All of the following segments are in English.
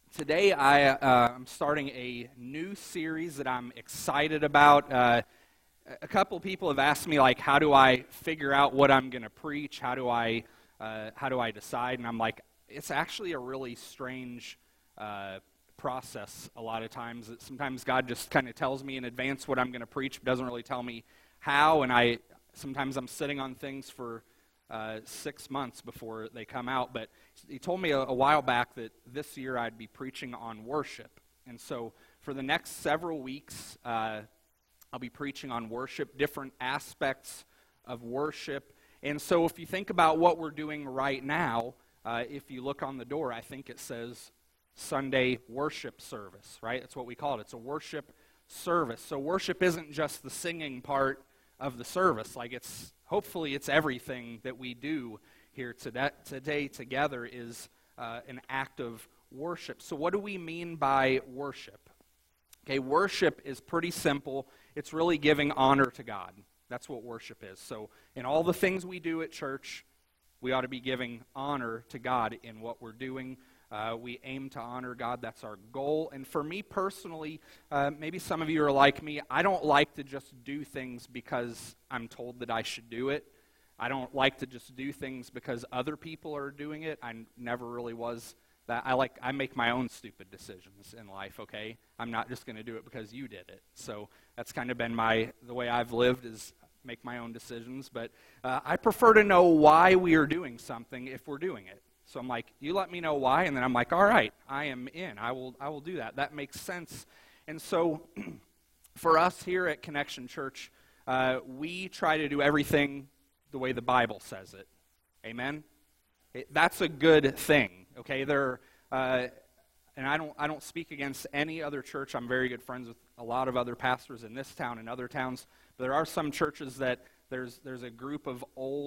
Today I'm starting a new series that I'm excited about. A couple people have asked me, like, how do I figure out what I'm going to preach? How do I decide? And I'm like, it's actually a really strange process a lot of times. Sometimes God just kind of tells me in advance what I'm going to preach, but doesn't really tell me how. And sometimes I'm sitting on things for 6 months before they come out. But he told me a while back that this year I'd be preaching on worship. And so for the next several weeks, I'll be preaching on worship, different aspects of worship. And so if you think about what we're doing right now, if you look on the door, I think it says Sunday worship service, right? That's what we call it. It's a worship service. So worship isn't just the singing part of the service. Hopefully it's everything that we do here today together is an act of worship. So what do we mean by worship? Okay, worship is pretty simple. It's really giving honor to God. That's what worship is. So in all the things we do at church, we ought to be giving honor to God in what we're doing. We aim to honor God. That's our goal. And for me personally, maybe some of you are like me. I don't like to just do things because I'm told that I should do it. I don't like to just do things because other people are doing it. I never really was that. I make my own stupid decisions in life, okay? I'm not just going to do it because you did it. So that's kind of been the way I've lived, is make my own decisions. But I prefer to know why we are doing something if we're doing it. So I'm like, you let me know why, and then I'm like, all right, I am in. I will do that. That makes sense. And so for us here at Connection Church, we try to do everything the way the Bible says it. Amen? That's a good thing, okay? And I don't speak against any other church. I'm very good friends with a lot of other pastors in this town and other towns. But there are some churches that there's a group of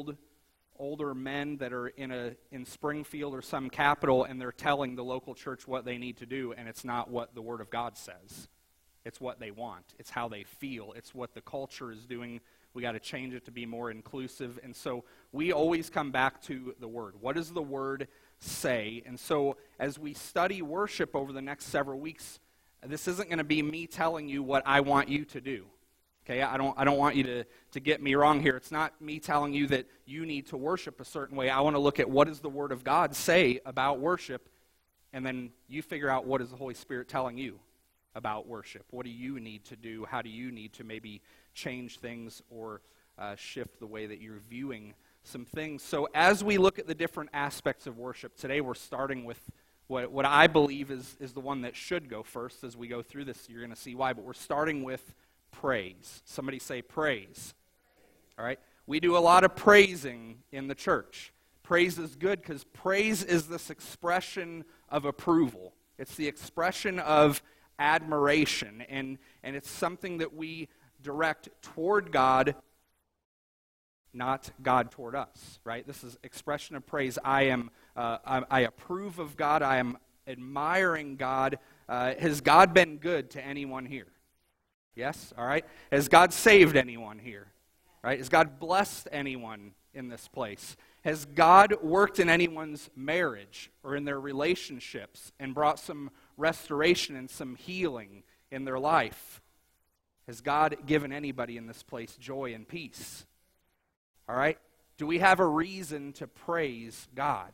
older men that are in Springfield or some capital, and they're telling the local church what they need to do, and it's not what the Word of God says. It's what they want. It's how they feel. It's what the culture is doing. We got to change it to be more inclusive. And so we always come back to the Word. What does the Word say? And so as we study worship over the next several weeks, this isn't going to be me telling you what I want you to do. Okay, I don't want you to get me wrong here. It's not me telling you that you need to worship a certain way. I want to look at what does the Word of God say about worship, and then you figure out what is the Holy Spirit telling you about worship. What do you need to do? How do you need to maybe change things or shift the way that you're viewing some things? So as we look at the different aspects of worship, today we're starting with what I believe is the one that should go first. As we go through this, you're going to see why, but we're starting with praise. Somebody say praise. All right? We do a lot of praising in the church. Praise is good because praise is this expression of approval. It's the expression of admiration, and it's something that we direct toward God, not God toward us, right? This is expression of praise. I approve of God. I am admiring God. Has God been good to anyone here? Yes? All right. Has God saved anyone here? Right? Has God blessed anyone in this place? Has God worked in anyone's marriage or in their relationships and brought some restoration and some healing in their life? Has God given anybody in this place joy and peace? All right? Do we have a reason to praise God?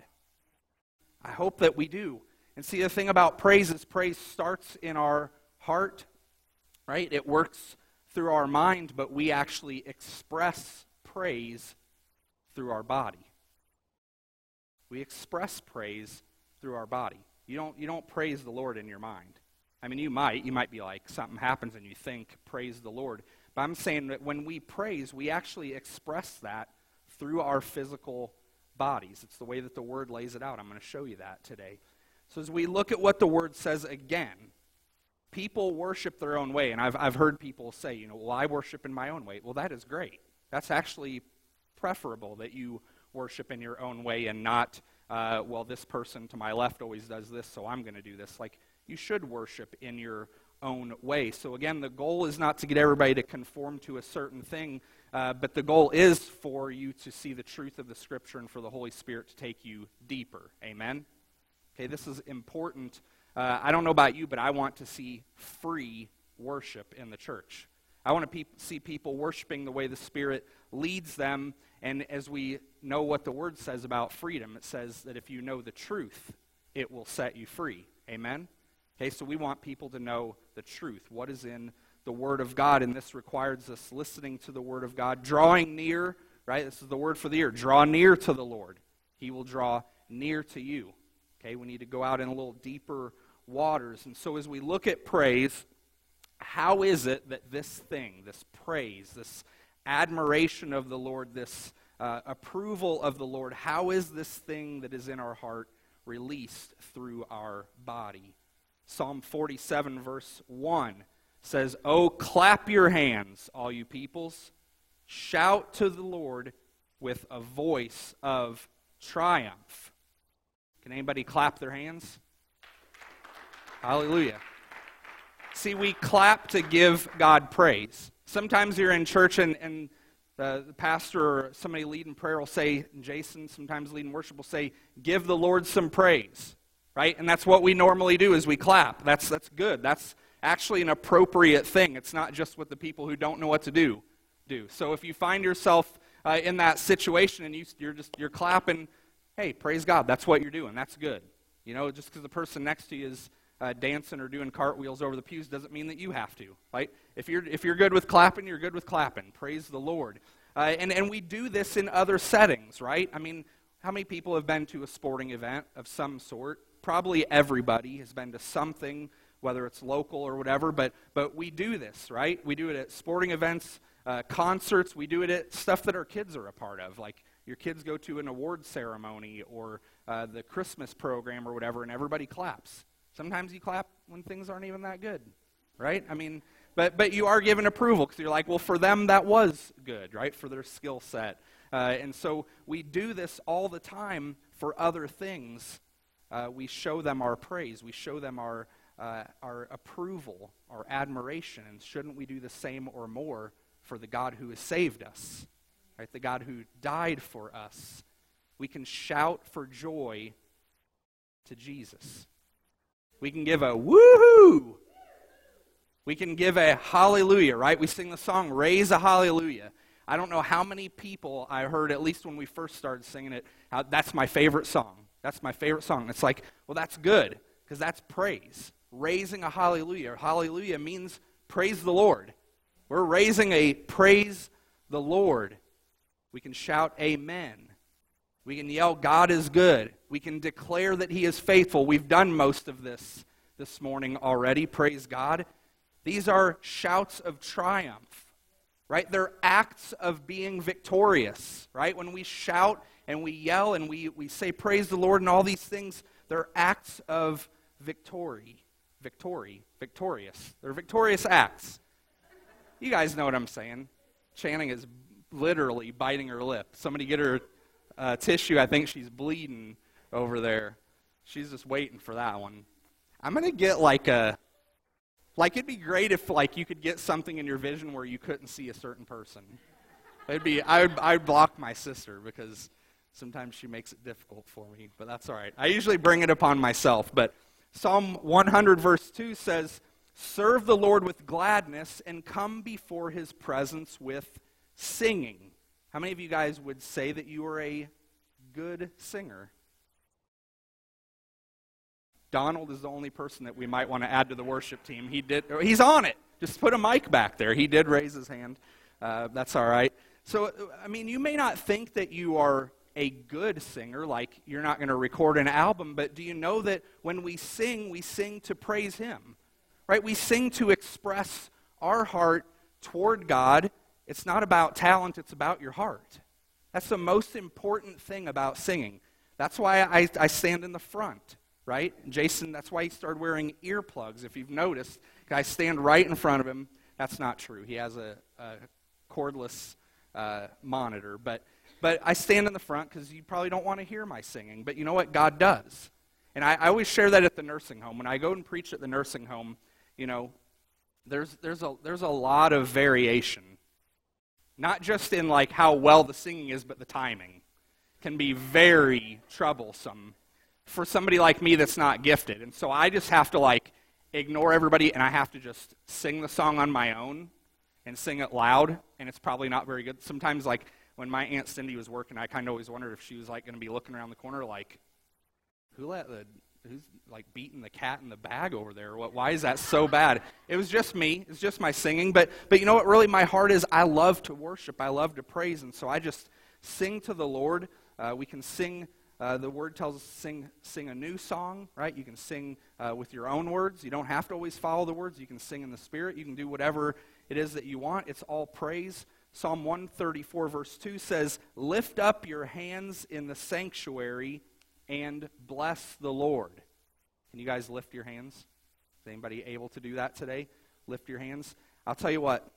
I hope that we do. And see, the thing about praise is praise starts in our heart. Right? It works through our mind, but we actually express praise through our body. We express praise through our body. You don't praise the Lord in your mind. I mean, you might be like, something happens and you think, praise the Lord. But I'm saying that when we praise, we actually express that through our physical bodies. It's the way that the Word lays it out. I'm going to show you that today. So as we look at what the Word says again, people worship their own way, and I've heard people say, well, I worship in my own way. Well, that is great. That's actually preferable that you worship in your own way and not, well, this person to my left always does this, so I'm going to do this. Like, you should worship in your own way. So again, the goal is not to get everybody to conform to a certain thing, but the goal is for you to see the truth of the Scripture and for the Holy Spirit to take you deeper. Amen? Okay, this is important I don't know about you, but I want to see free worship in the church. I want to see people worshiping the way the Spirit leads them. And as we know what the Word says about freedom, it says that if you know the truth, it will set you free. Amen? Okay, so we want people to know the truth. What is in the Word of God? And this requires us listening to the Word of God, drawing near, right? This is the word for the year. Draw near to the Lord. He will draw near to you. Okay, we need to go out in a little deeper waters. And so as we look at praise, how is it that this thing, this praise, this admiration of the Lord, this approval of the Lord, how is this thing that is in our heart released through our body? Psalm 47 verse 1 says, "Oh, clap your hands, all you peoples. Shout to the Lord with a voice of triumph." Can anybody clap their hands? Hallelujah. See, we clap to give God praise. Sometimes you're in church and the pastor or somebody leading prayer will say, and Jason sometimes leading worship will say, "Give the Lord some praise," right? And that's what we normally do is we clap. That's good. That's actually an appropriate thing. It's not just what the people who don't know what to do. So if you find yourself in that situation and you're clapping, hey, praise God. That's what you're doing. That's good. You know, just because the person next to you is dancing or doing cartwheels over the pews doesn't mean that you have to, right? If you're good with clapping, you're good with clapping. Praise the Lord. And we do this in other settings, right? I mean, how many people have been to a sporting event of some sort? Probably everybody has been to something, whether it's local or whatever, but we do this, right? We do it at sporting events, concerts. We do it at stuff that our kids are a part of, like your kids go to an award ceremony or the Christmas program or whatever, and everybody claps. Sometimes you clap when things aren't even that good, right? I mean, but you are given approval because you're like, well, for them that was good, right? For their skill set. And so we do this all the time for other things. We show them our praise. We show them our approval, our admiration. And shouldn't we do the same or more for the God who has saved us, right? The God who died for us. We can shout for joy to Jesus. We can give a woohoo. We can give a hallelujah, right? We sing the song, "Raise a Hallelujah." I don't know how many people I heard, at least when we first started singing it, that's my favorite song. That's my favorite song. It's like, well, that's good, because that's praise. Raising a hallelujah. Hallelujah means praise the Lord. We're raising a praise the Lord. We can shout amen. We can yell, "God is good." We can declare that He is faithful. We've done most of this morning already. Praise God. These are shouts of triumph, right? They're acts of being victorious, right? When we shout and we yell and we say praise the Lord and all these things, they're acts of victorious. They're victorious acts. You guys know what I'm saying. Channing is literally biting her lip. Somebody get her tissue. I think she's bleeding over there. She's just waiting for that one. I'm going to get it'd be great if you could get something in your vision where you couldn't see a certain person. I'd block my sister because sometimes she makes it difficult for me, but that's all right. I usually bring it upon myself, but Psalm 100 verse 2 says, "Serve the Lord with gladness and come before His presence with singing." How many of you guys would say that you are a good singer? Donald is the only person that we might want to add to the worship team. He's on it. Just put a mic back there. He did raise his hand. That's all right. So, I mean, you may not think that you are a good singer, like you're not going to record an album, but do you know that when we sing to praise Him, right? We sing to express our heart toward God. It's not about talent, it's about your heart. That's the most important thing about singing. That's why I stand in the front, right? Jason, that's why he started wearing earplugs. If you've noticed, I stand right in front of him. That's not true. He has a cordless monitor, but I stand in the front because you probably don't want to hear my singing. But you know what? God does. And I always share that at the nursing home. When I go and preach at the nursing home, you know, there's a lot of variation. Not just in how well the singing is, but the timing can be very troublesome for somebody like me that's not gifted. And so I just have to like ignore everybody, and I have to just sing the song on my own and sing it loud, and it's probably not very good. Sometimes like when my Aunt Cindy was working, I kind of always wondered if she was like going to be looking around the corner like, who's like beating the cat in the bag over there? Why is that so bad? It was just me. It's just my singing. But you know what really my heart is? I love to worship. I love to praise. And so I just sing to the Lord. We can sing, the Word tells us to sing a new song, right? You can sing with your own words. You don't have to always follow the words. You can sing in the Spirit. You can do whatever it is that you want. It's all praise. Psalm 134 verse 2 says, "Lift up your hands in the sanctuary and bless the Lord." Can you guys lift your hands? Is anybody able to do that today? Lift your hands. I'll tell you what,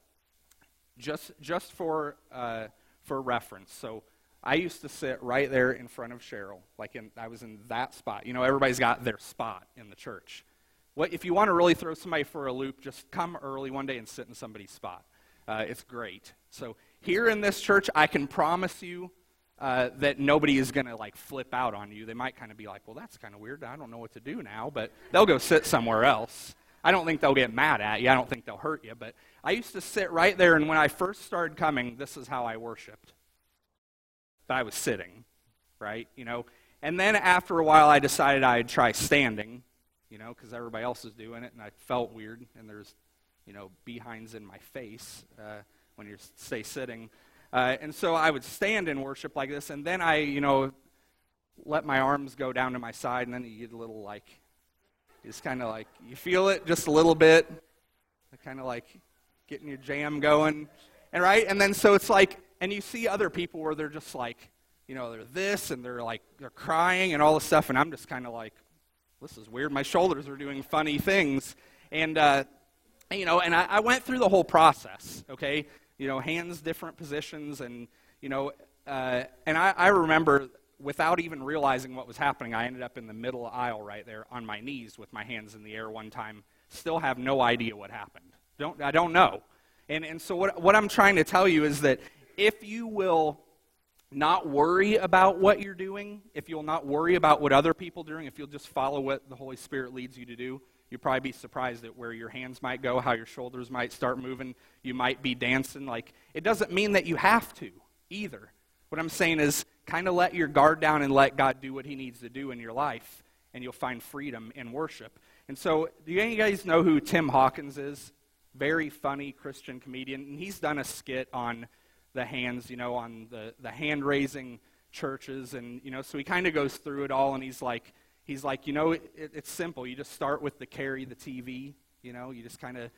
just for reference. So I used to sit right there in front of Cheryl. I was in that spot. You know, everybody's got their spot in the church. If you want to really throw somebody for a loop, just come early one day and sit in somebody's spot. It's great. So here in this church, I can promise you that nobody is going to like flip out on you. They might kind of be like, well, that's kind of weird. I don't know what to do now, but they'll go sit somewhere else. I don't think they'll get mad at you. I don't think they'll hurt you. But I used to sit right there, and when I first started coming, this is how I worshiped. But I was sitting, right? You know, and then after a while, I decided I'd try standing, you know, because everybody else is doing it, and I felt weird, and there's, you know, behinds in my face when you stay sitting. And so I would stand and worship like this, and then I, you know, let my arms go down to my side, and then you get a little like, it's kind of like, you feel it just a little bit, kind of like getting your jam going, and right? And then so it's like, and you see other people where they're just like, you know, they're this, and they're like, they're crying and all this stuff, and I'm just kind of like, this is weird. My shoulders are doing funny things, and, you know, and I went through the whole process, okay? You know, hands, different positions, and, you know, and I remember without even realizing what was happening, I ended up in the middle aisle right there on my knees with my hands in the air one time. Still have no idea what happened. I don't know. And so what I'm trying to tell you is that if you will not worry about what you're doing, if you'll not worry about what other people are doing, if you'll just follow what the Holy Spirit leads you to do, you'll probably be surprised at where your hands might go, how your shoulders might start moving. You might be dancing. Like, it doesn't mean that you have to either. What I'm saying is kind of let your guard down and let God do what he needs to do in your life, and you'll find freedom in worship. And so, do you guys know who Tim Hawkins is? Very funny Christian comedian. And he's done a skit on the hands, you know, on the hand-raising churches. And, you know, so he kind of goes through it all, and he's like, you know, it's simple. You just start with the carry the TV, you know. You just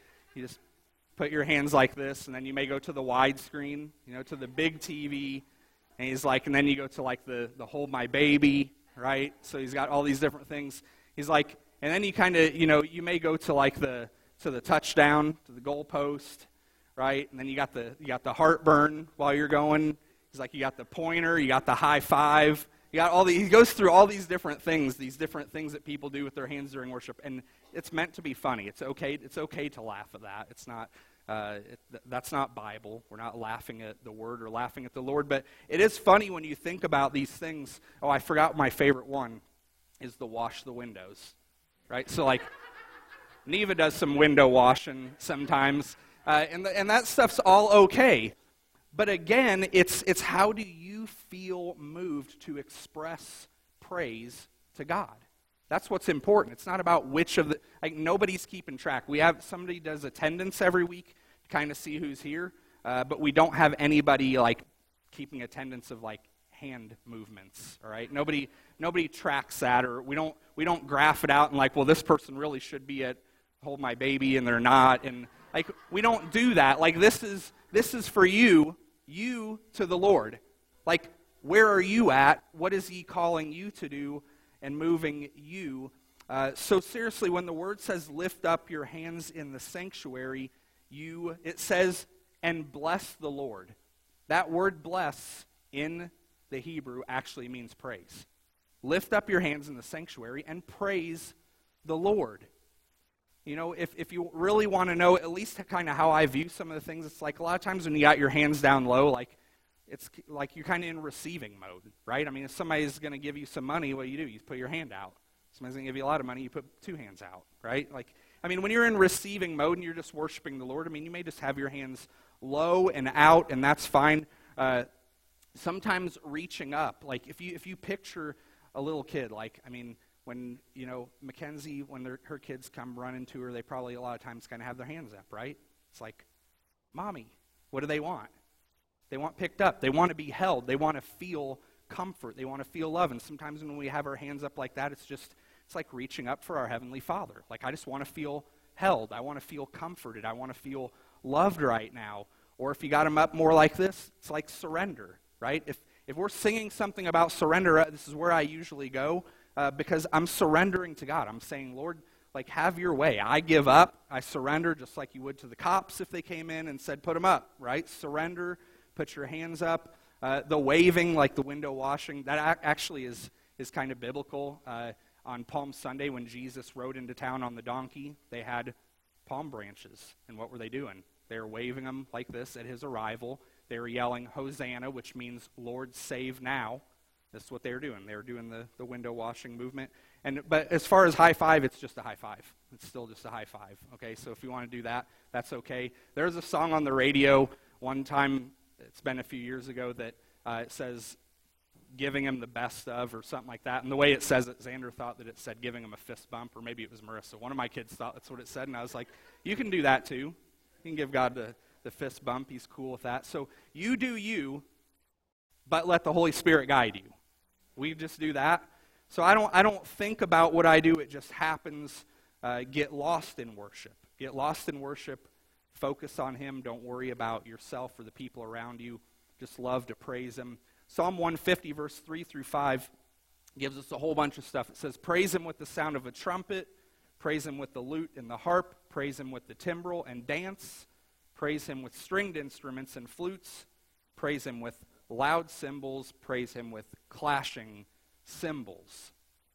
put your hands like this, and then you may go to the widescreen, you know, to the big TV. And he's like, and then you go to like the hold my baby, right? So he's got all these different things. He's like, and then you kind of, you know, you may go to like the touchdown, to the goal post, right? And then you got the heartburn while you're going. He's like, you got the pointer, you got the high five. You got he goes through all these different things that people do with their hands during worship, and it's meant to be funny. It's okay to laugh at that. It's not, that's not Bible. We're not laughing at the Word or laughing at the Lord, but it is funny when you think about these things. Oh, I forgot my favorite one is the wash the windows, right? So like, Neva does some window washing sometimes, and that stuff's all okay. But again, it's how do you feel moved to express praise to God? That's what's important. It's not about which of the, like, nobody's keeping track. Somebody does attendance every week to kind of see who's here, but we don't have anybody like keeping attendance of like hand movements, all right? Nobody tracks that, or we don't graph it out and like, well, this person really should be at Hold My Baby and they're not, and like, we don't do that. Like, this is for you to the Lord. Like, where are you at? What is he calling you to do and moving you? So seriously, when the word says lift up your hands in the sanctuary, it says, and bless the Lord. That word bless in the Hebrew actually means praise. Lift up your hands in the sanctuary and praise the Lord. You know, if you really want to know at least kind of how I view some of the things, it's like a lot of times when you got your hands down low, like it's like you're kind of in receiving mode, right? I mean, if somebody's going to give you some money, what do? You put your hand out. Somebody's going to give you a lot of money, you put two hands out, right? Like, I mean, when you're in receiving mode and you're just worshiping the Lord, I mean, you may just have your hands low and out, and that's fine. Sometimes reaching up, like if you picture a little kid, like, I mean, when, Mackenzie, when her kids come running to her, they probably a lot of times kind of have their hands up, right? It's like, Mommy, what do they want? They want picked up. They want to be held. They want to feel comfort. They want to feel love. And sometimes when we have our hands up like that, it's like reaching up for our Heavenly Father. Like, I just want to feel held. I want to feel comforted. I want to feel loved right now. Or if you got them up more like this, it's like surrender, right? If we're singing something about surrender, this is where I usually go, because I'm surrendering to God. I'm saying, Lord, like, have your way. I give up. I surrender, just like you would to the cops if they came in and said, put them up, right? Surrender. Put your hands up. The waving, like the window washing, that actually is kind of biblical. On Palm Sunday, when Jesus rode into town on the donkey, they had palm branches. And what were they doing? They were waving them like this at his arrival. They were yelling, Hosanna, which means, Lord, save now. That's what they were doing. They were doing the window washing movement. But as far as high five, it's just a high five. It's still just a high five. Okay, so if you want to do that, that's okay. There's a song on the radio one time, it's been a few years ago, that it says giving him the best of or something like that. And the way it says it, Xander thought that it said giving him a fist bump, or maybe it was Marissa. One of my kids thought that's what it said, and I was like, you can do that too. You can give God the fist bump. He's cool with that. So you do you, but let the Holy Spirit guide you. We just do that. So I don't think about what I do. It just happens. Get lost in worship. Get lost in worship. Focus on Him. Don't worry about yourself or the people around you. Just love to praise Him. Psalm 150, verse 3 through 5, gives us a whole bunch of stuff. It says, praise Him with the sound of a trumpet. Praise Him with the lute and the harp. Praise Him with the timbrel and dance. Praise Him with stringed instruments and flutes. Praise Him with loud cymbals. Praise Him with clashing cymbals.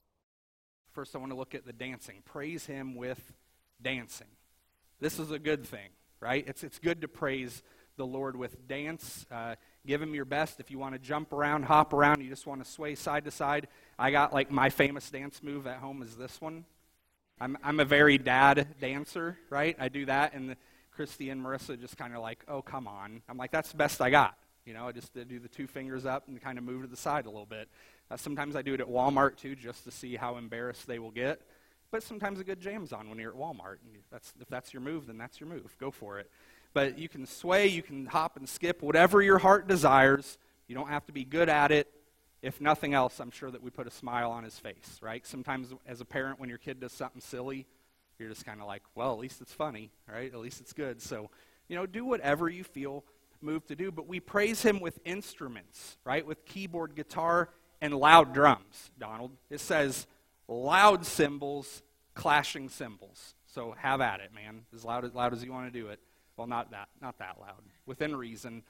First, I want to look at the dancing. Praise Him with dancing. This is a good thing, right? It's good to praise the Lord with dance. Give Him your best. If you want to jump around, hop around, you just want to sway side to side. I got, like, my famous dance move at home is this one. I'm a very dad dancer, right? I do that, and Christy and Marissa just kind of like, oh, come on. I'm like, that's the best I got. I just do the two fingers up and kind of move to the side a little bit. Sometimes I do it at Walmart, too, just to see how embarrassed they will get. But sometimes a good jam's on when you're at Walmart. And if that's your move, then that's your move. Go for it. But you can sway, you can hop and skip, whatever your heart desires. You don't have to be good at it. If nothing else, I'm sure that we put a smile on his face, right? Sometimes as a parent, when your kid does something silly, you're just kind of like, well, at least it's funny, right? At least it's good. So, do whatever you feel moved to do. But we praise Him with instruments, right? With keyboard, guitar, and loud drums, Donald. It says loud cymbals, clashing cymbals. So have at it, man. As loud as you want to do it. Well, not that loud. Within reason.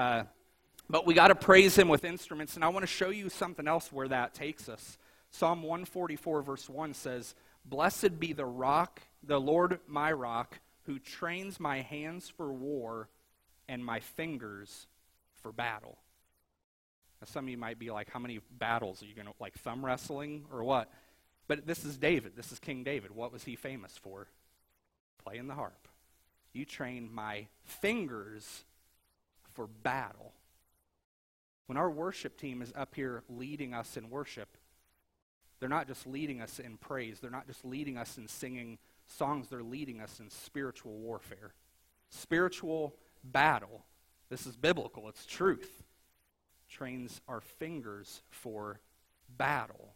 But we got to praise Him with instruments. And I want to show you something else where that takes us. Psalm 144, verse 1 says, blessed be the rock, the Lord my rock, who trains my hands for war and my fingers for battle. Now, some of you might be like, how many battles? Are you going to, like, thumb wrestling or what? But this is David. This is King David. What was he famous for? Playing the harp. You train my fingers for battle. When our worship team is up here leading us in worship, they're not just leading us in praise. They're not just leading us in singing songs. They're leading us in spiritual warfare. Spiritual battle. This is biblical. It's truth. Trains our fingers for battle.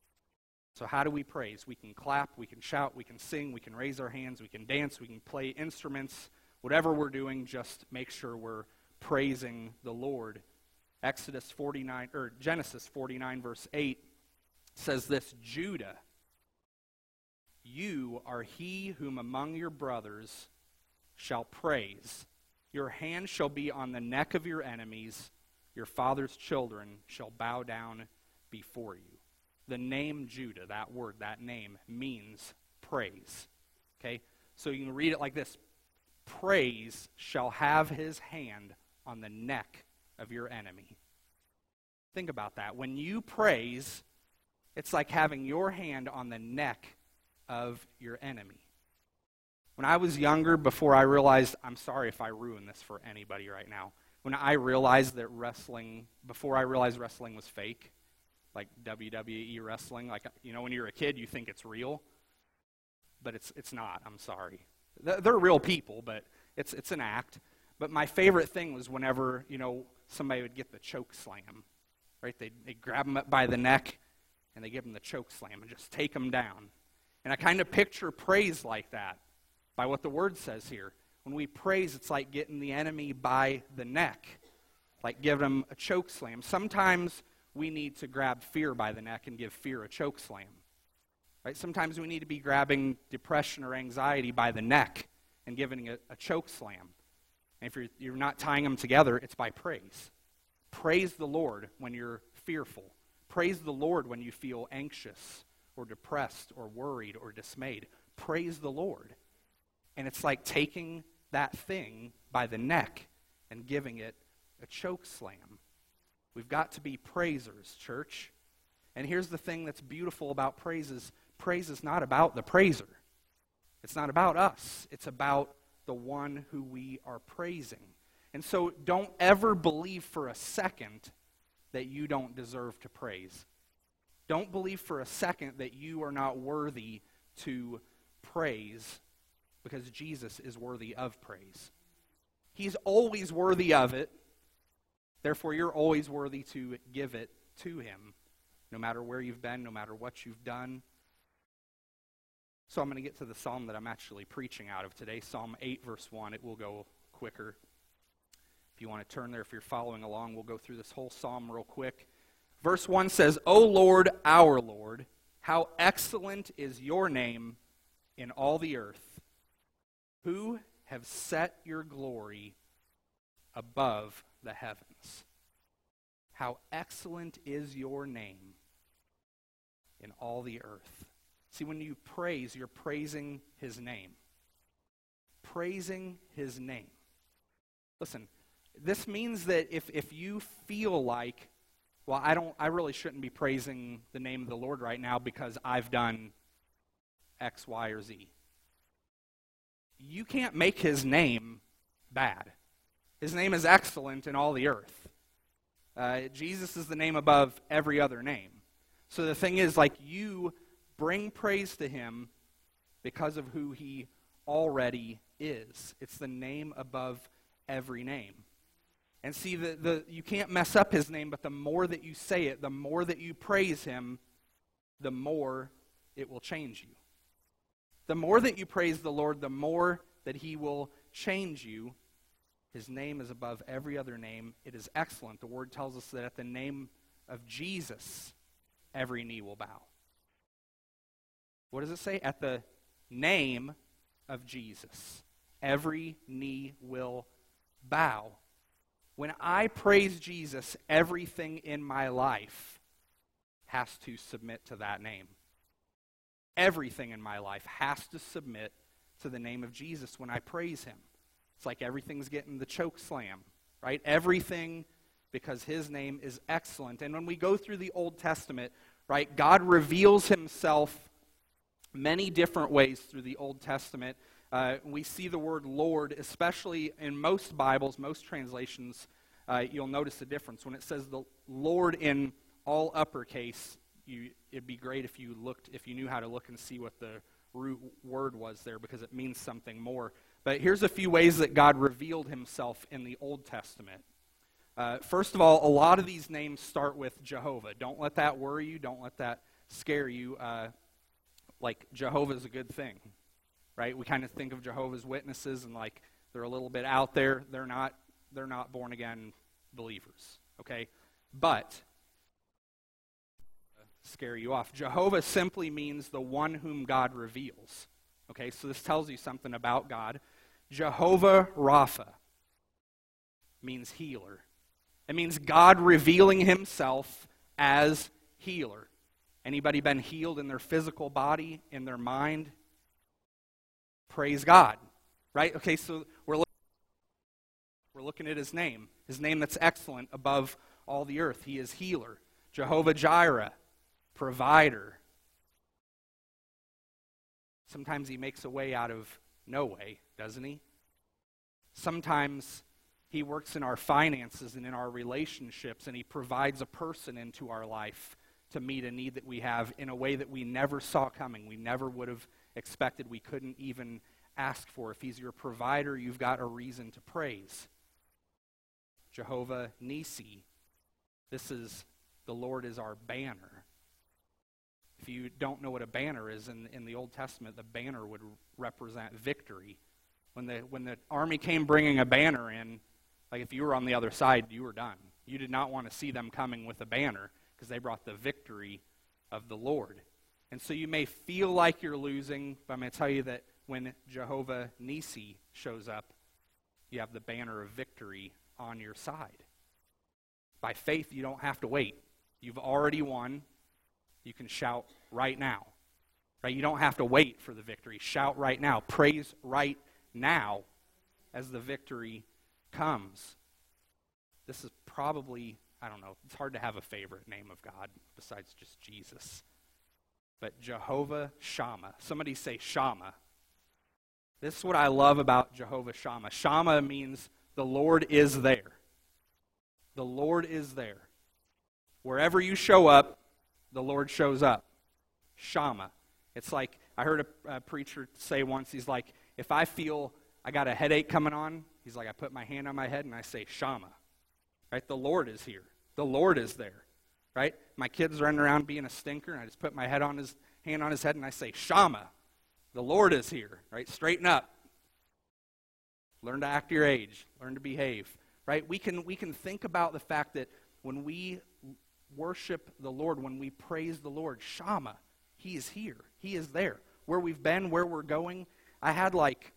So how do we praise? We can clap, we can shout, we can sing, we can raise our hands, we can dance, we can play instruments. Whatever we're doing, just make sure we're praising the Lord. Genesis 49, verse 8 says this, Judah, you are he whom among your brothers shall praise. Your hand shall be on the neck of your enemies. Your father's children shall bow down before you. The name Judah, that word, that name, means praise. Okay? So you can read it like this. Praise shall have his hand on the neck of your enemy. Think about that. When you praise, it's like having your hand on the neck of your enemy. When I was younger, before I realized, I'm sorry if I ruin this for anybody right now, when I realized that before I realized wrestling was fake, like WWE wrestling, like, when you're a kid, you think it's real, but it's not, I'm sorry. They're real people, but it's an act. But my favorite thing was whenever, somebody would get the choke slam, right? They grab them up by the neck, and they give them the choke slam and just take them down. And I kind of picture praise like that, by what the word says here. When we praise, it's like getting the enemy by the neck, like giving them a choke slam. Sometimes we need to grab fear by the neck and give fear a choke slam. Right? Sometimes we need to be grabbing depression or anxiety by the neck and giving it a choke slam. And if you're not tying them together, it's by praise. Praise the Lord when you're fearful. Praise the Lord when you feel anxious or depressed or worried or dismayed. Praise the Lord. And it's like taking that thing by the neck and giving it a choke slam. We've got to be praisers, church. And here's the thing that's beautiful about praise is not about the praiser. It's not about us. It's about the one who we are praising. And so don't ever believe for a second that you don't deserve to praise. Don't believe for a second that you are not worthy to praise, because Jesus is worthy of praise. He's always worthy of it. Therefore, you're always worthy to give it to him, no matter where you've been, no matter what you've done. So I'm going to get to the psalm that I'm actually preaching out of today, Psalm 8, verse 1. It will go quicker. If you want to turn there, if you're following along, we'll go through this whole psalm real quick. Verse 1 says, O Lord, our Lord, how excellent is your name in all the earth. Who have set your glory above the heavens? How excellent is your name in all the earth. See, when you praise, you're praising his name. Praising his name. Listen, this means that if you feel like, well, I really shouldn't be praising the name of the Lord right now because I've done X, Y, or Z. You can't make his name bad. His name is excellent in all the earth. Jesus is the name above every other name. So the thing is, like, you bring praise to him because of who he already is. It's the name above every name. And see, you can't mess up his name, but the more that you say it, the more that you praise him, the more it will change you. The more that you praise the Lord, the more that he will change you. His name is above every other name. It is excellent. The word tells us that at the name of Jesus, every knee will bow. What does it say? At the name of Jesus, every knee will bow. When I praise Jesus, everything in my life has to submit to that name. Everything in my life has to submit to the name of Jesus when I praise him. It's like everything's getting the choke slam, right? Everything, because his name is excellent. And when we go through the Old Testament, right, God reveals himself many different ways through the Old Testament. We see the word Lord, especially in most Bibles, most translations, you'll notice a difference. When it says the Lord in all uppercase, it'd be great if you knew how to look and see what the root word was there, because it means something more. But here's a few ways that God revealed himself in the Old Testament. First of all, a lot of these names start with Jehovah. Don't let that worry you. Don't let that scare you. Like, Jehovah's a good thing, right? We kind of think of Jehovah's Witnesses and like they're a little bit out there. They're not born again believers, okay? But scare you off. Jehovah simply means the one whom God reveals. Okay, so this tells you something about God. Jehovah Rapha means healer. It means God revealing himself as healer. Anybody been healed in their physical body, in their mind? Praise God, right? Okay, so we're looking at his name that's excellent above all the earth. He is healer, Jehovah Jireh, provider. Sometimes he makes a way out of no way, doesn't he? Sometimes he works in our finances and in our relationships, and he provides a person into our life to meet a need that we have in a way that we never saw coming. We never would have expected. We couldn't even ask for. If he's your provider, you've got a reason to praise. Jehovah Nissi. This is, the Lord is our banner. If you don't know what a banner is, in the Old Testament, the banner would represent victory. When the army came bringing a banner in, like if you were on the other side, you were done. You did not want to see them coming with a banner because they brought the victory of the Lord. And so you may feel like you're losing, but I'm going to tell you that when Jehovah Nissi shows up, you have the banner of victory on your side. By faith, you don't have to wait. You've already won. You can shout right now. Right? You don't have to wait for the victory. Shout right now. Praise right now as the victory comes. This is probably, I don't know, it's hard to have a favorite name of God besides just Jesus. But Jehovah Shammah. Somebody say Shammah. This is what I love about Jehovah Shammah. Shammah means the Lord is there. The Lord is there. Wherever you show up, the Lord shows up. Shammah. It's like, I heard a preacher say once, he's like, if I feel I got a headache coming on, he's like, I put my hand on my head and I say, Shammah. Right? The Lord is here. The Lord is there. Right? My kid's running around being a stinker, and I just put my hand on his head and I say, Shammah. The Lord is here. Right? Straighten up. Learn to act your age. Learn to behave. Right? We can think about the fact that when we worship the Lord, when we praise the Lord, Shammah, he is here. He is there. Where we've been, where we're going. I had like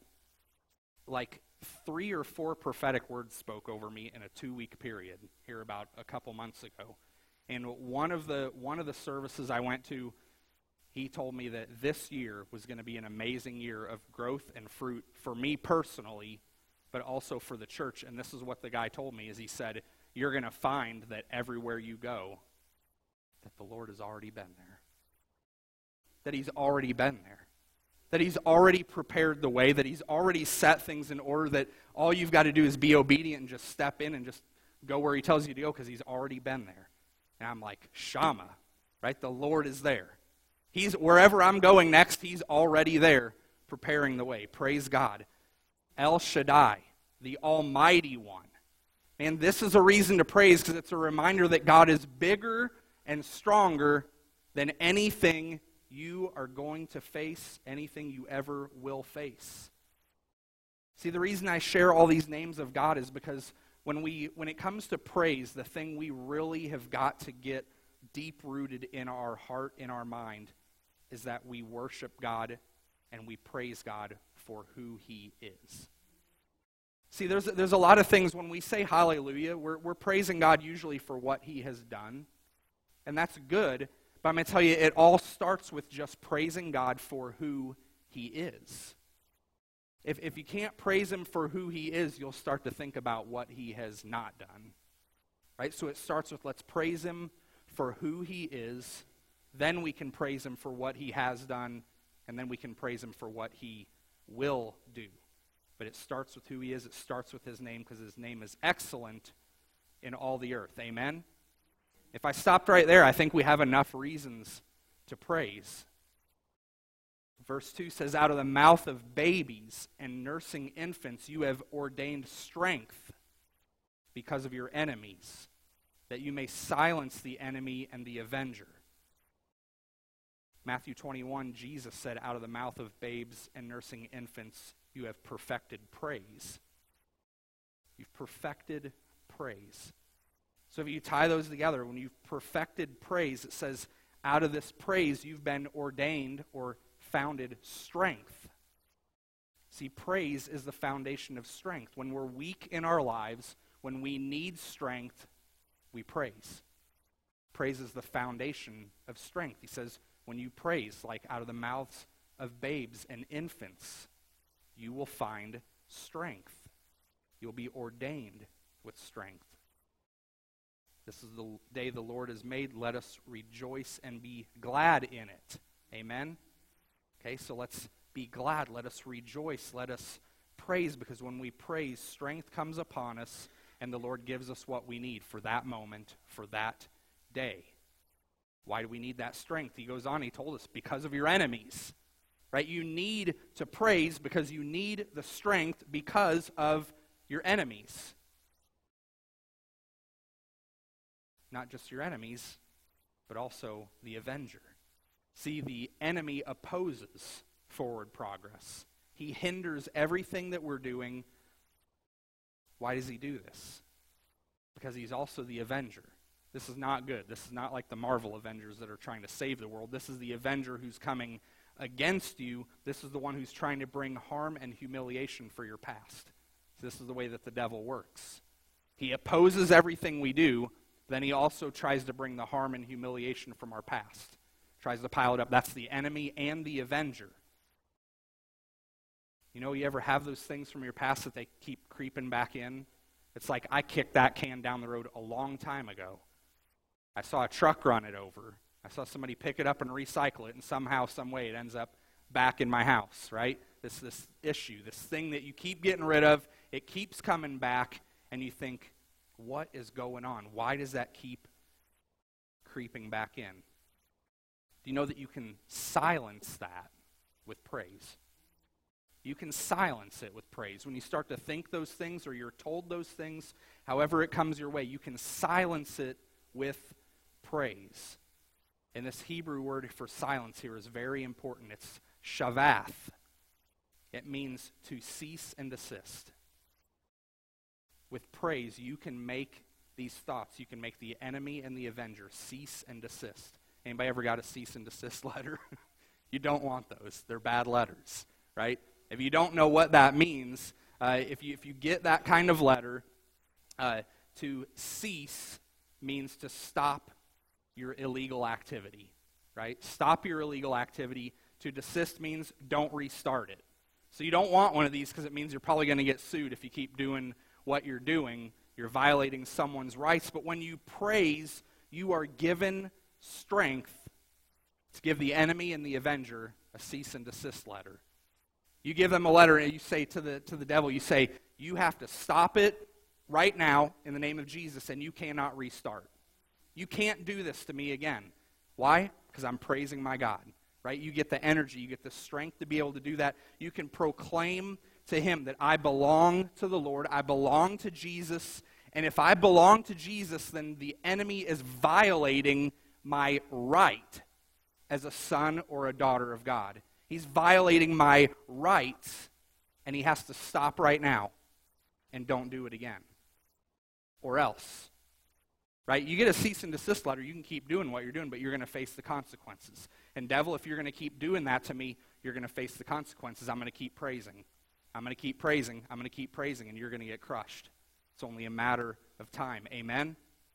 3 or 4 prophetic words spoke over me in a 2-week period here about a couple months ago. And one of the services I went to, he told me that this year was going to be an amazing year of growth and fruit for me personally, but also for the church. And this is what the guy told me, is he said, you're going to find that everywhere you go, that the Lord has already been there. That he's already been there. That he's already prepared the way, that he's already set things in order, that all you've got to do is be obedient and just step in and just go where he tells you to go, because he's already been there. And I'm like, Shammah, right? The Lord is there. He's wherever I'm going next, he's already there preparing the way. Praise God. El Shaddai, the Almighty One. Man, this is a reason to praise, because it's a reminder that God is bigger and stronger than anything you are going to face, anything you ever will face. See, the reason I share all these names of God is because when it comes to praise, the thing we really have got to get deep-rooted in our heart, in our mind, is that we worship God and we praise God for who he is. See, there's a lot of things when we say hallelujah, we're praising God usually for what he has done, and that's good. But I'm going to tell you, it all starts with just praising God for who he is. If you can't praise him for who he is, you'll start to think about what he has not done. Right? So it starts with, let's praise him for who he is. Then we can praise him for what he has done. And then we can praise him for what he will do. But it starts with who he is. It starts with his name, because his name is excellent in all the earth. Amen? If I stopped right there, I think we have enough reasons to praise. Verse 2 says, out of the mouth of babies and nursing infants you have ordained strength because of your enemies, that you may silence the enemy and the avenger. Matthew 21, Jesus said, out of the mouth of babes and nursing infants you have perfected praise. You've perfected praise. So if you tie those together, when you've perfected praise, it says, out of this praise you've been ordained or founded strength. See, praise is the foundation of strength. When we're weak in our lives, when we need strength, we praise. Praise is the foundation of strength. He says, when you praise, like out of the mouths of babes and infants, you will find strength. You'll be ordained with strength. This is the day the Lord has made. Let us rejoice and be glad in it. Amen? Okay, so let's be glad. Let us rejoice. Let us praise, because when we praise, strength comes upon us, and the Lord gives us what we need for that moment, for that day. Why do we need that strength? He goes on, he told us, because of your enemies. Right? You need to praise because you need the strength because of your enemies. Not just your enemies, but also the avenger. See, the enemy opposes forward progress. He hinders everything that we're doing. Why does he do this? Because he's also the avenger. This is not good. This is not like the Marvel Avengers that are trying to save the world. This is the avenger who's coming against you. This is the one who's trying to bring harm and humiliation for your past. So this is the way that the devil works. He opposes everything we do, then he also tries to bring the harm and humiliation from our past. Tries to pile it up. That's the enemy and the avenger. You know, you ever have those things from your past that they keep creeping back in? It's like, I kicked that can down the road a long time ago. I saw a truck run it over. I saw somebody pick it up and recycle it, and somehow, some way, it ends up back in my house, right? This issue, this thing that you keep getting rid of, it keeps coming back, and you think, what is going on? Why does that keep creeping back in? Do you know that you can silence that with praise? You can silence it with praise. When you start to think those things, or you're told those things, however it comes your way, you can silence it with praise. And this Hebrew word for silence here is very important. It's shavath. It means to cease and desist. With praise, you can make these thoughts, you can make the enemy and the avenger cease and desist. Anybody ever got a cease and desist letter? You don't want those. They're bad letters, right? If you don't know what that means, if you get that kind of letter, to cease means to stop your illegal activity, right? Stop your illegal activity. To desist means don't restart it. So you don't want one of these because it means you're probably going to get sued if you keep doing what you're doing. You're violating someone's rights. But when you praise, you are given strength to give the enemy and the avenger a cease and desist letter. You give them a letter and you say to the devil, you say, you have to stop it right now in the name of Jesus, and you cannot restart. You can't do this to me again. Why? Because I'm praising my God, right? You get the energy, you get the strength to be able to do that. You can proclaim to him that I belong to the Lord, I belong to Jesus, and if I belong to Jesus, then the enemy is violating my right as a son or a daughter of God. He's violating my rights, and he has to stop right now and don't do it again. Or else, right? You get a cease and desist letter, you can keep doing what you're doing, but you're going to face the consequences. And devil, if you're going to keep doing that to me, you're going to face the consequences. I'm going to keep praising. I'm going to keep praising. I'm going to keep praising, and you're going to get crushed. It's only a matter of time. Amen?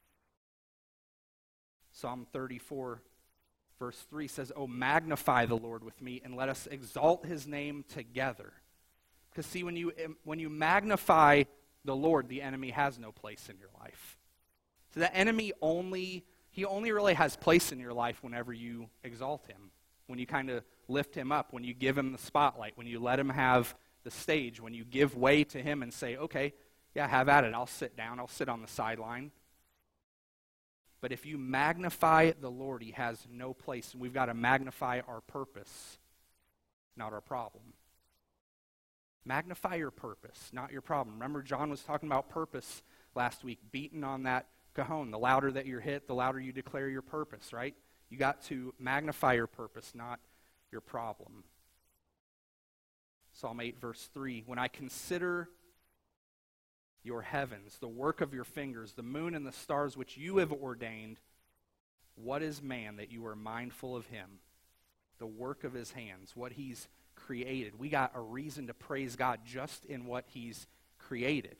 Psalm 34, verse 3 says, "Oh, magnify the Lord with me, and let us exalt his name together." Because see, when you magnify the Lord, the enemy has no place in your life. So the enemy only really has place in your life whenever you exalt him, when you kind of lift him up, when you give him the spotlight, when you let him have the stage, when you give way to him and say, okay, yeah, have at it. I'll sit down. I'll sit on the sideline. But if you magnify the Lord, he has no place. And we've got to magnify our purpose, not our problem. Magnify your purpose, not your problem. Remember, John was talking about purpose last week, beating on that cajon. The louder that you're hit, the louder you declare your purpose, right? You got to magnify your purpose, not your problem. Psalm 8, verse 3, "When I consider your heavens, the work of your fingers, the moon and the stars which you have ordained, what is man that you are mindful of him?" The work of his hands, what he's created. We got a reason to praise God just in what he's created.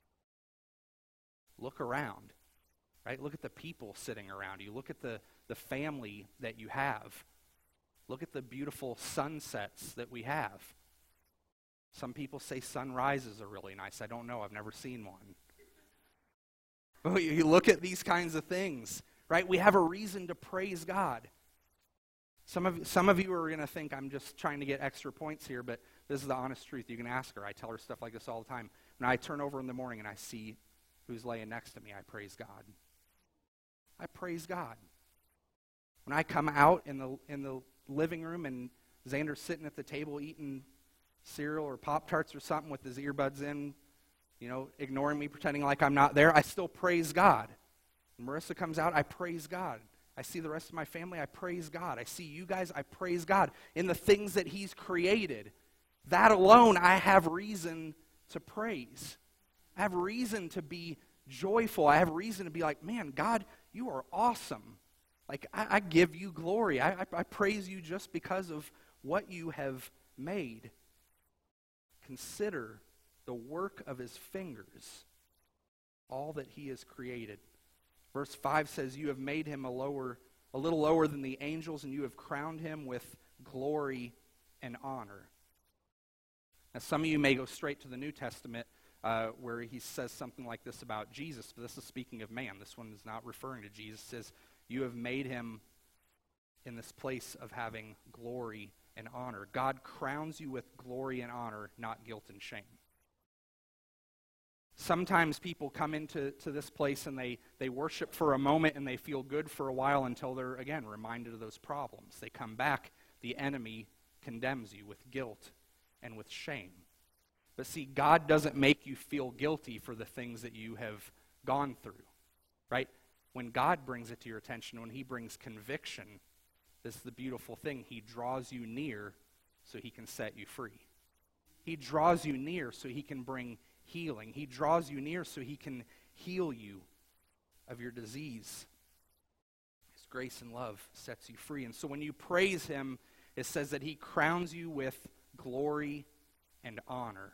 Look around, right? Look at the people sitting around you. Look at the family that you have. Look at the beautiful sunsets that we have. Some people say sunrises are really nice. I don't know. I've never seen one. But you look at these kinds of things, right? We have a reason to praise God. Some of you are going to think I'm just trying to get extra points here, but this is the honest truth. You can ask her. I tell her stuff like this all the time. When I turn over in the morning and I see who's laying next to me, I praise God. I praise God. When I come out in the living room and Xander's sitting at the table eating cereal or Pop-Tarts or something with his earbuds in, ignoring me, pretending like I'm not there, I still praise God. When Marissa comes out, I praise God. I see the rest of my family, I praise God. I see you guys, I praise God. In the things that He's created, that alone, I have reason to praise. I have reason to be joyful. I have reason to be like, man, God, you are awesome. Like, I give you glory. I praise you just because of what you have made. Consider the work of His fingers, all that He has created. Verse 5 says, you have made Him a little lower than the angels, and you have crowned Him with glory and honor. Now, some of you may go straight to the New Testament where He says something like this about Jesus, but this is speaking of man. This one is not referring to Jesus. It says, you have made Him in this place of having glory and honor. God crowns you with glory and honor, not guilt and shame. Sometimes people come into this place and they worship for a moment and they feel good for a while until they're, again, reminded of those problems. They come back, the enemy condemns you with guilt and with shame. But see, God doesn't make you feel guilty for the things that you have gone through, right? When God brings it to your attention, when He brings conviction, this is the beautiful thing. He draws you near so He can set you free. He draws you near so He can bring healing. He draws you near so He can heal you of your disease. His grace and love sets you free. And so when you praise Him, it says that He crowns you with glory and honor.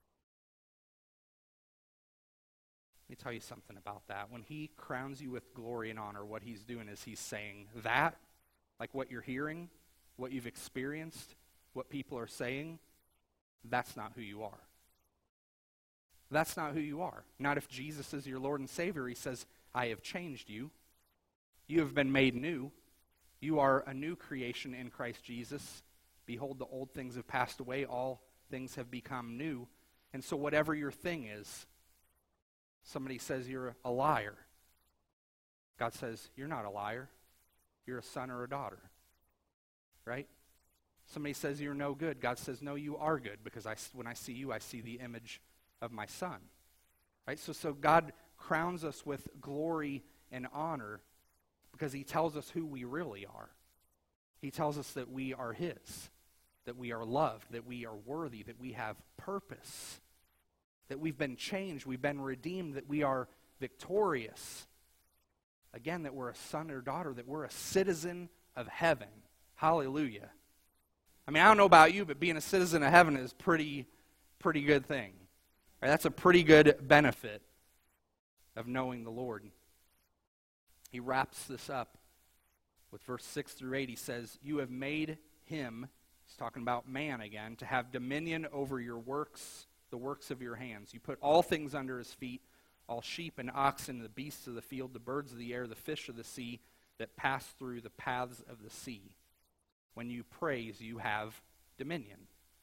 Let me tell you something about that. When He crowns you with glory and honor, what He's doing is He's saying that, like what you're hearing, what you've experienced, what people are saying, that's not who you are. That's not who you are. Not if Jesus is your Lord and Savior. He says, I have changed you. You have been made new. You are a new creation in Christ Jesus. Behold, the old things have passed away. All things have become new. And so whatever your thing is, somebody says you're a liar. God says, you're not a liar. You're a son or a daughter. Right? Somebody says you're no good. God says, no, you are good, because when I see you, I see the image of my Son. Right? So God crowns us with glory and honor because He tells us who we really are. He tells us that we are His, that we are loved, that we are worthy, that we have purpose, that we've been changed, we've been redeemed, that we are victorious. Again, that we're a son or daughter, that we're a citizen of heaven. Hallelujah. I mean, I don't know about you, but being a citizen of heaven is pretty good thing. Right? That's a pretty good benefit of knowing the Lord. He wraps this up with verse 6 through 8. He says, you have made Him, he's talking about man again, to have dominion over your works, the works of your hands. You put all things under His feet, all sheep and oxen, the beasts of the field, the birds of the air, the fish of the sea that pass through the paths of the sea. When you praise, you have dominion.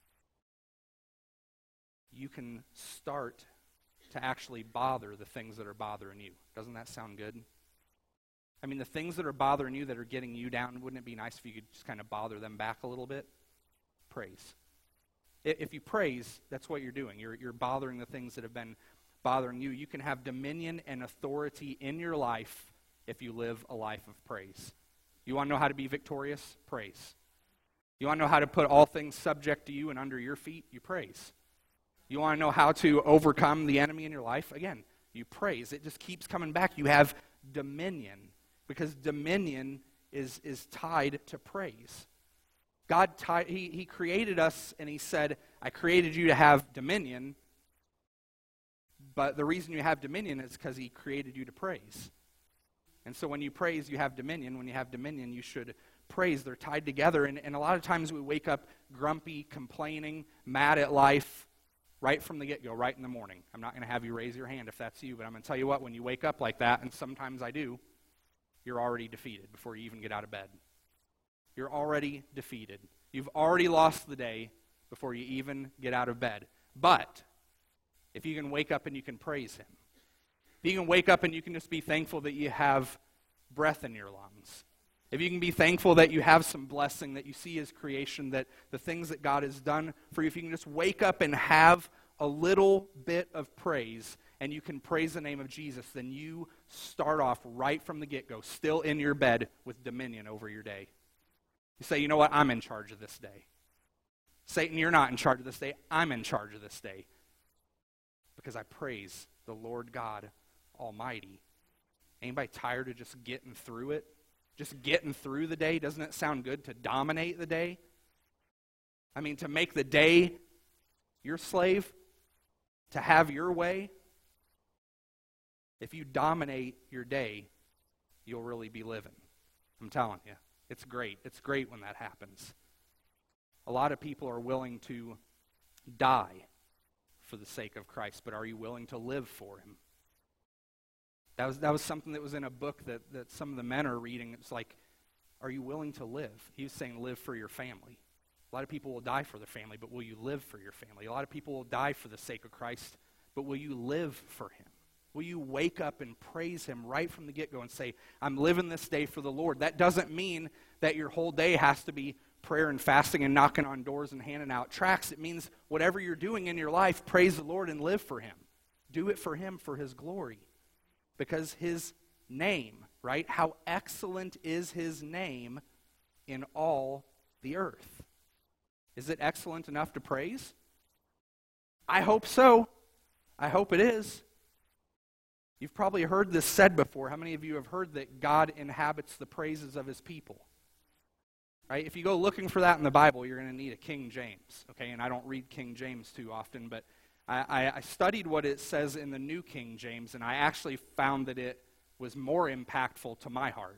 You can start to actually bother the things that are bothering you. Doesn't that sound good? I mean, the things that are bothering you, that are getting you down, wouldn't it be nice if you could just kind of bother them back a little bit? Praise. If you praise, that's what you're doing. You're bothering the things that have been bothering you. You can have dominion and authority in your life if you live a life of praise. You want to know how to be victorious? Praise. You want to know how to put all things subject to you and under your feet? You praise. You want to know how to overcome the enemy in your life? Again, you praise. It just keeps coming back. You have dominion, because dominion is tied to praise. God, he created us, and He said, I created you to have dominion, but the reason you have dominion is because He created you to praise. And so when you praise, you have dominion. When you have dominion, you should praise. They're tied together, and a lot of times we wake up grumpy, complaining, mad at life, right from the get-go, right in the morning. I'm not going to have you raise your hand if that's you, but I'm going to tell you what, when you wake up like that, and sometimes I do, you're already defeated before you even get out of bed. You're already defeated. You've already lost the day before you even get out of bed. But if you can wake up and you can praise him, if you can wake up and you can just be thankful that you have breath in your lungs, if you can be thankful that you have some blessing, that you see his creation, that the things that God has done for you, if you can just wake up and have a little bit of praise, and you can praise the name of Jesus, then you start off right from the get-go, still in your bed with dominion over your day. You say, you know what, I'm in charge of this day. Satan, you're not in charge of this day. I'm in charge of this day. Because I praise the Lord God Almighty. Anybody tired of just getting through it? Just getting through the day? Doesn't it sound good to dominate the day? I mean, to make the day your slave? To have your way? If you dominate your day, you'll really be living. I'm telling you. It's great. It's great when that happens. A lot of people are willing to die for the sake of Christ, but are you willing to live for him? That was something that was in a book that some of the men are reading. It's like, are you willing to live? He was saying live for your family. A lot of people will die for their family, but will you live for your family? A lot of people will die for the sake of Christ, but will you live for him? Will you wake up and praise him right from the get-go and say, I'm living this day for the Lord? That doesn't mean that your whole day has to be prayer and fasting and knocking on doors and handing out tracts. It means whatever you're doing in your life, praise the Lord and live for him. Do it for him, for his glory. Because his name, right? How excellent is his name in all the earth. Is it excellent enough to praise? I hope so. I hope it is. You've probably heard this said before. How many of you have heard that God inhabits the praises of his people? Right? If you go looking for that in the Bible, you're going to need a King James. Okay, and I don't read King James too often, but I studied what it says in the New King James, and I actually found that it was more impactful to my heart.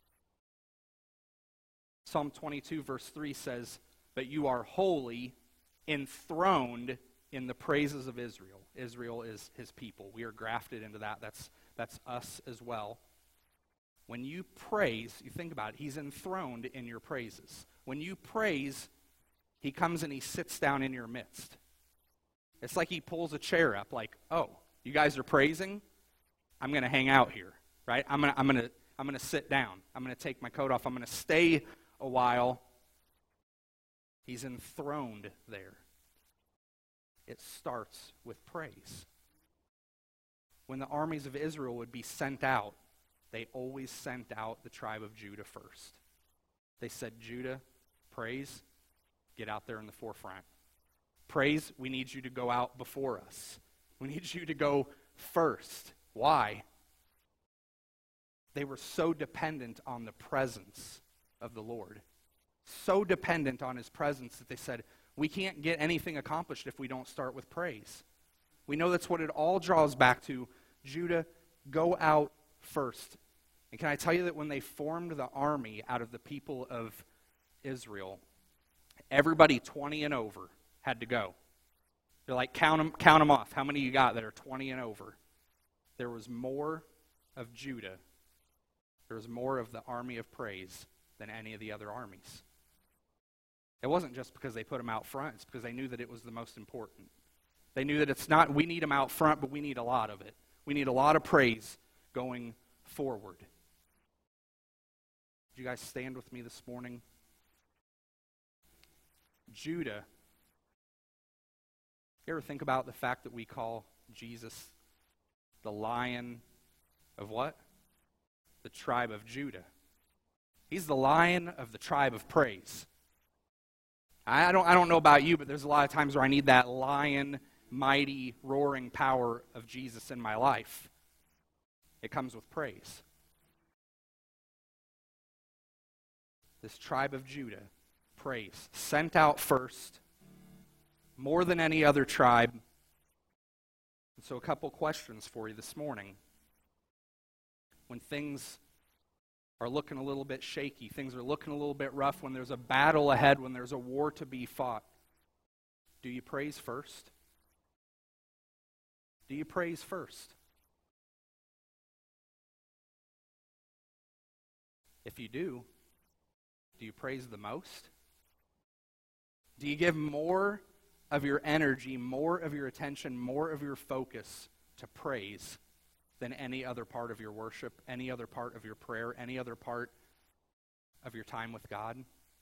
Psalm 22 verse 3 says, "But you are holy, enthroned in the praises of Israel." Israel is his people. We are grafted into that. That's us as well. When you praise, you think about it, he's enthroned in your praises. When you praise, he comes and he sits down in your midst. It's like he pulls a chair up, like, oh, you guys are praising? I'm going to hang out here, right? I'm going to sit down. I'm going to take my coat off. I'm going to stay a while. He's enthroned there. It starts with praise. When the armies of Israel would be sent out, they always sent out the tribe of Judah first. They said, Judah, praise, get out there in the forefront. Praise, we need you to go out before us. We need you to go first. Why? They were so dependent on the presence of the Lord. So dependent on his presence that they said, we can't get anything accomplished if we don't start with praise. We know that's what it all draws back to. Judah, go out first. And can I tell you that when they formed the army out of the people of Israel, everybody 20 and over had to go. They're like, count them off. How many you got that are 20 and over? There was more of Judah. There was more of the army of praise than any of the other armies. It wasn't just because they put them out front. It's because they knew that it was the most important. They knew that it's not, we need them out front, but we need a lot of it. We need a lot of praise going forward. Would you guys stand with me this morning? Judah. You ever think about the fact that we call Jesus the Lion of what? The tribe of Judah. He's the Lion of the tribe of praise. I don't know about you, but there's a lot of times where I need that lion, mighty, roaring power of Jesus in my life. It comes with praise. This tribe of Judah, praise, sent out first, more than any other tribe. And so a couple questions for you this morning. When things are looking a little bit shaky, things are looking a little bit rough, when there's a battle ahead, when there's a war to be fought, do you praise first? Do you praise first? If you do you praise the most? Do you give more of your energy, more of your attention, more of your focus to praise than any other part of your worship, any other part of your prayer, any other part of your time with God?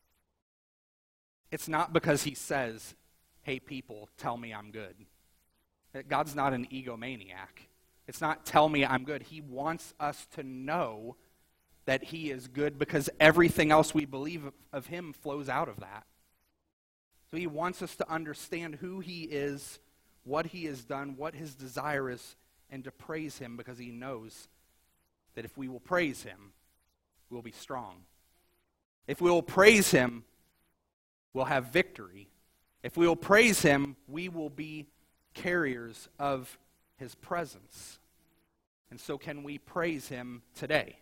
It's not because he says, hey people, tell me I'm good. God's not an egomaniac. It's not tell me I'm good. He wants us to know that he is good because everything else we believe of him flows out of that. So he wants us to understand who he is, what he has done, what his desire is, and to praise him because he knows that if we will praise him, we'll be strong. If we will praise him, we'll have victory. If we will praise him, we will be carriers of his presence. And so can we praise him today?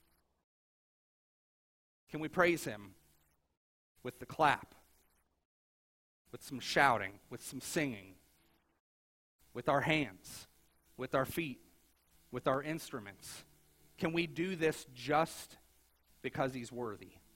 Can we praise him with the clap, with some shouting, with some singing, with our hands, with our feet, with our instruments? Can we do this just because he's worthy?